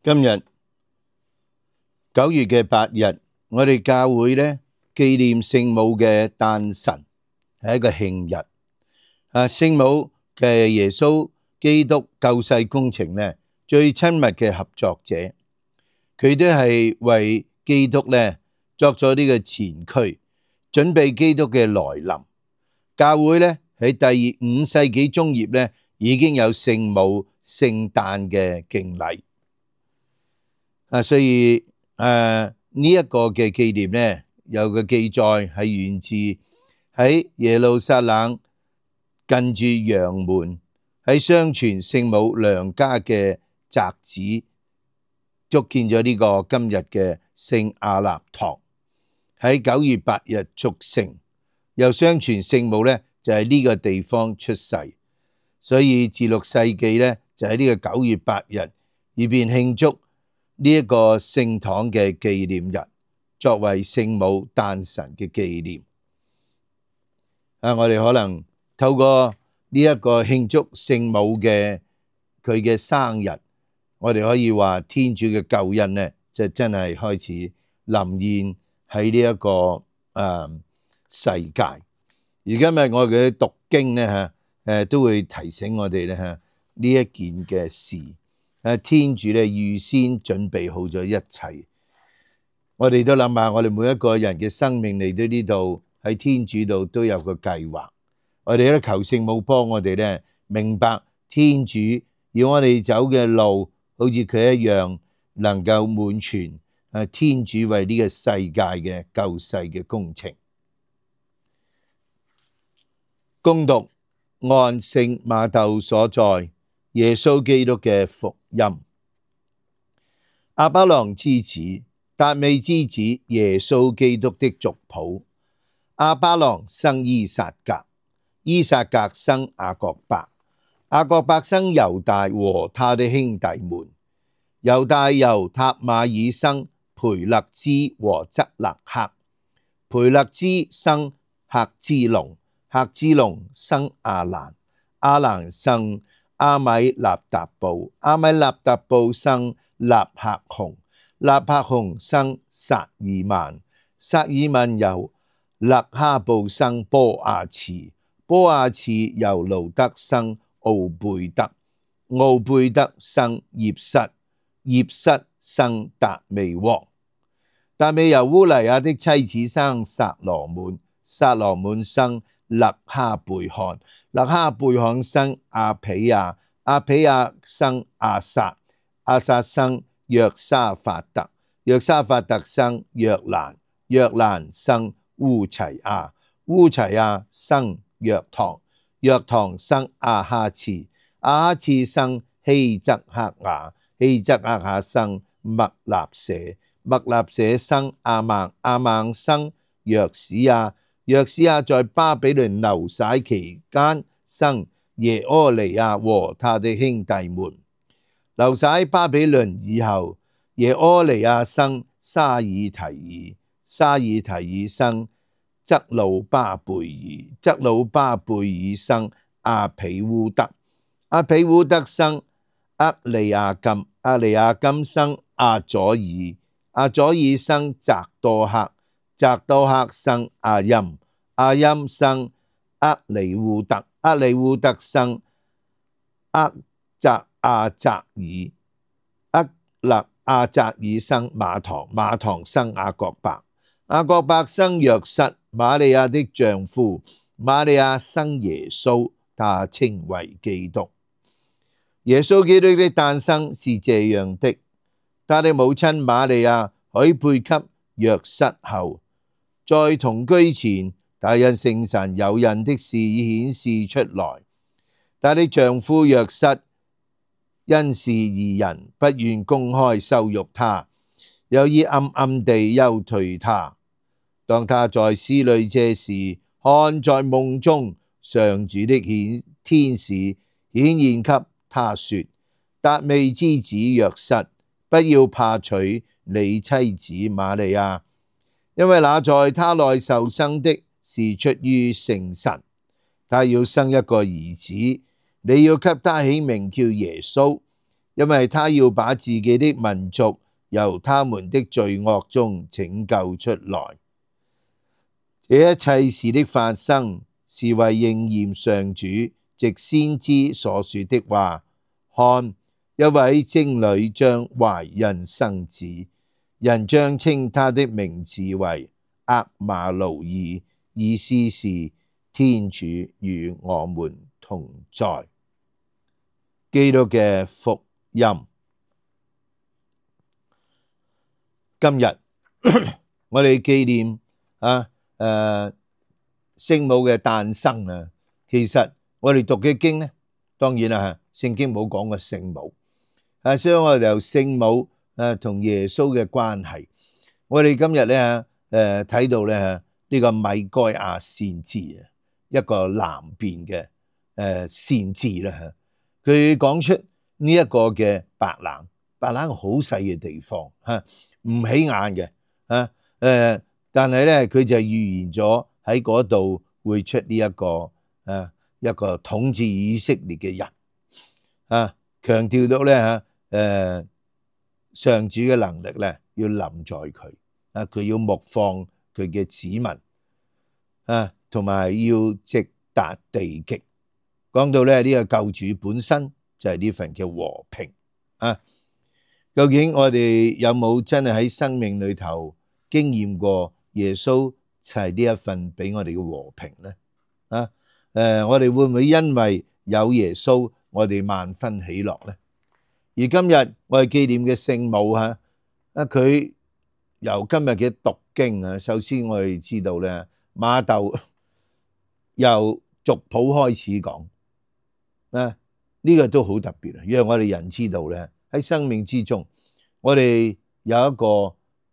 今日9月8日，我哋教會呢紀念聖母嘅誕辰，係一個慶日。聖母嘅耶穌基督救世工程呢最親密嘅合作者，佢都係為基督呢作咗呢個前驅，準備基督嘅來臨。教會呢喺第5世紀中葉呢已經有聖母聖誕嘅敬禮。所以呢一個嘅紀念呢，有個記載係源自喺耶路撒冷近住羊門，喺相傳聖母娘家嘅宅子，築建咗呢個今日嘅聖亞納堂。喺9月8日築成，又相傳聖母呢就喺呢個地方出世，所以自6世紀呢就喺呢個9月8日以便慶祝呢一個聖堂嘅紀念日，作為聖母誕辰嘅紀念。我哋可能透過呢一個慶祝聖母嘅佢嘅生日，我哋可以話天主嘅救恩呢，就真係開始臨現喺呢一個世界。而今日我哋嘅讀經呢都會提醒我哋呢一件嘅事。天主咧預先準備好咗一切，我哋都諗下，我哋每一個人嘅生命嚟到呢度，喺天主度都有個計劃。我哋都求聖母幫我哋咧明白天主要我哋走嘅路，好似佢一樣，能夠滿全天主為呢個世界嘅救世嘅工程。恭讀按聖馬竇所載耶穌基督嘅福音。亞巴郎之子，達味之子耶穌基督的族譜。亞巴郎生依撒格，依撒格生雅各伯，雅各伯生猶大和他的兄弟們。猶大由塔瑪爾生培勒茲和則勒克，培勒茲生赫茲龍，赫茲龍生亞蘭，亞蘭生阿米納達布，阿米納達布生納赫雄，納赫雄生撒耳曼，撒耳曼由勒哈布生波阿次，波阿次由盧德生奧貝德，奧貝德生葉瑟，葉瑟生達味王，達味由烏黎雅的妻子生撒羅滿，撒羅滿生勒哈貝罕，勒哈貝罕生阿彼亞，阿彼亞生阿撒，阿撒生約沙法特，約沙法特生約蘭，約蘭生烏齊亞，烏齊亞生約堂，約堂生阿哈次，阿哈次生希則克雅，希則克雅生默納舍，默納舍生阿孟，阿孟生約史亞，約史亞在巴比倫流徙期間生耶柯尼亞和他的兄弟們。流徙巴比倫以後，耶柯尼亞生沙爾提爾，沙爾提爾生則魯巴貝爾，則魯巴貝爾生阿彼烏德，阿彼烏德生厄利亞金，厄利亞金生阿左爾，阿左爾生匝多克，匝多克生阿歆，阿歆生厄里烏德，厄里烏德生厄匝阿匝爾，厄勒阿匝爾生馬堂，馬堂生雅各伯，雅各伯生若瑟，瑪利亞的丈夫，瑪利亞生耶穌，他稱為基督。耶穌基督的誕生是這樣的，他的母親瑪利亞許配給若瑟後，在同居前，他因聖神有孕的事已顯示出來。他的丈夫若瑟因是義人，不願公開羞辱他，又以暗暗地休退他。當他在司裏這時，看在夢中，上主的天使顯現給他說：達味之子若瑟，不要怕娶你妻子瑪利亞，因為那在他內受生的是出於聖神。他要生一個兒子，你要給他起名叫耶穌， 因為他要把自己的民族由他們的罪惡中拯救出來。這一切事的發生，是為應驗上主藉先知所說的話：看，一位貞女將懷孕生子，人將稱他的名字為厄馬奴耳，意思是天主與我們同在。基督嘅福音。今日我哋紀念聖母嘅誕生啊。其實我哋讀嘅經呢，當然啦，聖經冇講過聖母，所以我哋由聖母同耶穌嘅關係，我哋今日咧睇到咧呢個米該亞先知啊，一個南邊嘅先知啦，佢講出呢一個嘅白冷好細嘅地方唔起眼嘅但係咧佢就預言咗喺嗰度會出呢一個統治以色列嘅人強調到咧上主嘅能力咧要臨在佢佢要牧放佢嘅子民同埋要直達地極。講到咧呢個救主本身就係呢份嘅和平究竟我哋有冇真係喺生命裏頭經驗過耶穌就係呢一份俾我哋嘅和平呢？我哋會唔會因為有耶穌我哋萬分喜樂呢？而今日我哋紀念嘅聖母佢由今日嘅讀經首先我哋知道咧瑪竇由族譜開始講呢個都好特別讓我哋人知道咧喺生命之中我哋有一個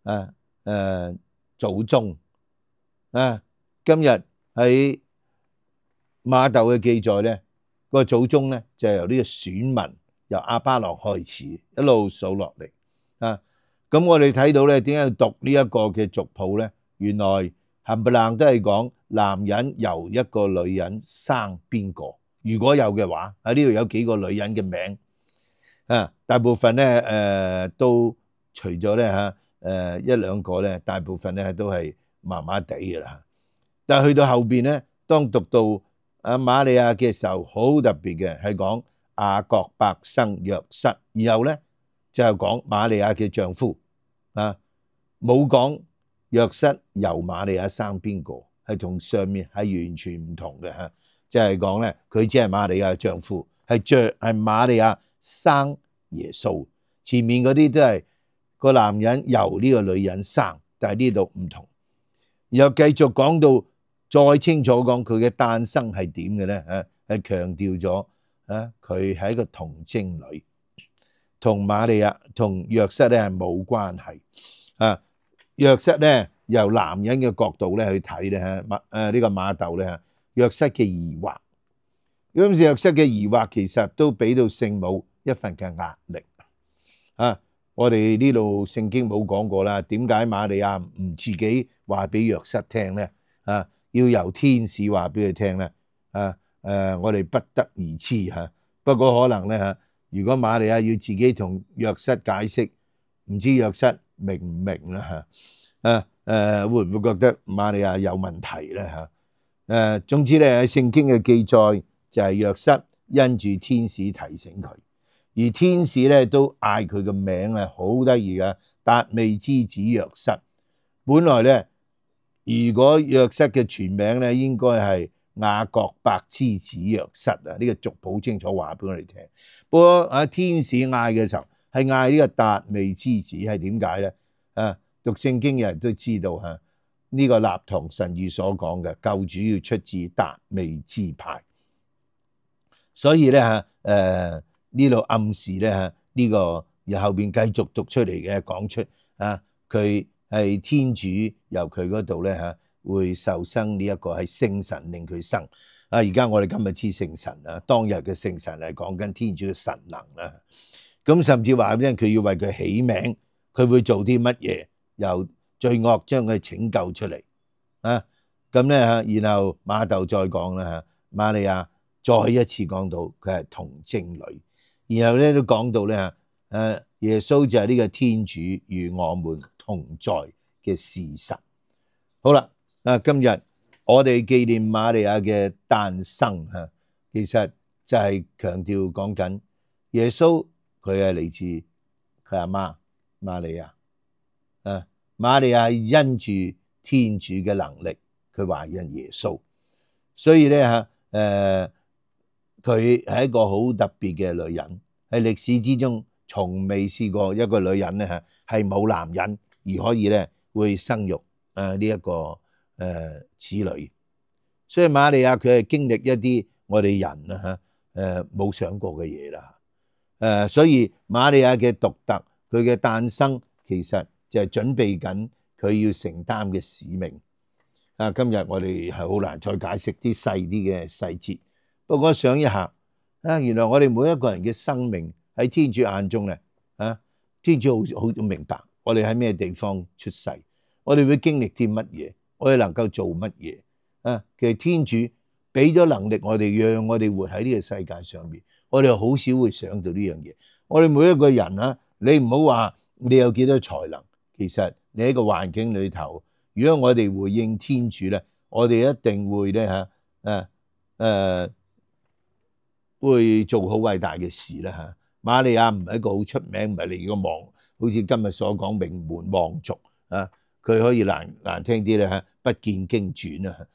祖宗今日喺瑪竇嘅記載咧個祖宗咧就係由呢個選民由亞巴郎開始一路數落嚟咁我哋睇到咧點解要讀呢一個嘅族譜咧？原來冚唪唥都係講男人由一個女人生邊個，如果有嘅話喺呢度有幾個女人嘅名大部分咧都除咗咧一兩個咧，大部分咧都係麻麻地嘅啦。但係去到後邊咧，當讀到瑪利亞嘅時候，好特別嘅係講雅各伯生若瑟，然後咧就係講瑪利亞嘅丈夫冇講若瑟由瑪利亞生邊個，係同上面係完全唔同嘅即係講咧佢只係瑪利亞嘅丈夫，係瑪利亞生耶穌，前面嗰啲都係個男人由呢個女人生，但係呢度唔同。然後繼續講到再清楚講佢嘅誕生係點嘅咧係強調咗佢係一個童貞女，同瑪利亞同若瑟咧係冇關係若瑟咧由男人嘅角度咧去睇咧呢個瑪竇咧若瑟嘅疑惑，咁若瑟嘅疑惑其實都俾到聖母一份嘅壓力我哋呢度聖經冇講過啦，點解瑪利亞唔自己話俾若瑟聽咧要由天使話俾佢聽咧我哋不得而知不過可能咧如果瑪利亞要自己同若瑟解釋，唔知若瑟明唔明啦會唔會覺得瑪利亞有問題咧總之咧喺聖經嘅記載就係若瑟因住天使提醒佢，而天使咧都嗌佢個名好得意嘅，達味之子若瑟。本來咧如果若瑟嘅全名咧應該係雅各伯之子若瑟呢個族譜清楚話俾我哋聽。不過天使嗌嘅時候係嗌呢個達味之子，係點解咧讀聖經嘅人都知道呢個立堂神諭所講嘅救主要出自達味支派，所以咧呢度暗示咧呢個由後邊繼續讀出嚟嘅講出佢係天主由佢嗰度咧會受生呢一個係聖神令佢生而家我哋今日知聖神當日嘅聖神係講緊天主嘅神能咁甚至話佢要為佢起名，佢會做啲乜嘢，由罪惡將佢拯救出嚟咁咧然後瑪竇再講啦瑪利亞再一次講到佢係童貞女， 然後咧都講到咧耶穌就係呢個天主與我們同在嘅事實。好啦，今日我哋紀念瑪利亞嘅誕生其實就係強調講緊耶穌佢係嚟自佢阿媽瑪利亞。瑪利亞因住天主嘅能力，佢懷孕耶穌，所以咧佢係一個好特別嘅女人，喺歷史之中從未試過一個女人咧係冇男人而可以咧會生育呢一個子女。所以瑪利亞佢係經歷一啲我哋人冇想過嘅嘢啦。所以瑪利亞嘅獨特，佢嘅誕生其實就係準備緊佢要承擔嘅使命。今日我哋係好難再解釋啲細啲嘅細節。不過我想一下，原來我哋每一個人嘅生命喺天主眼中咧，天主好明白我哋喺咩地方出世，我哋會經歷啲乜嘢，我哋能夠做乜嘢。其實天主俾咗能力我哋，讓我哋活喺呢個世界上面，我哋好少會想到呢樣嘢。我哋每一個人你唔好話你有幾多才能，其實你喺個環境裏頭，如果我哋回應天主咧，我哋一定會咧會做好偉大嘅事啦。瑪利亞唔係一個好出名，唔係你個望，好似今日所講名門望族佢可以難聽啲咧不見經傳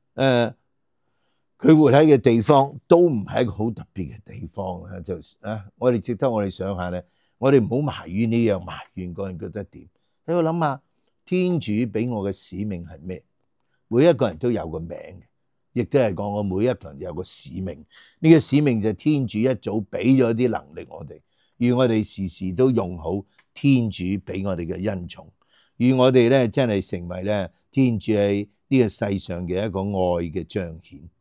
佢活喺嘅地方都唔係一個好特別嘅地方我哋值得我哋想下咧，我哋唔好埋怨呢樣埋怨嗰樣，覺得點？喺度諗下，天主俾我嘅使命係咩？每一個人都有個名嘅，亦都係講我每一個人有個使命。呢個使命就係天主一早俾咗啲能力我哋，而我哋時時都用好天主俾我哋嘅恩寵，而我哋咧真係成為咧天主喺呢個世上嘅一個愛嘅彰顯。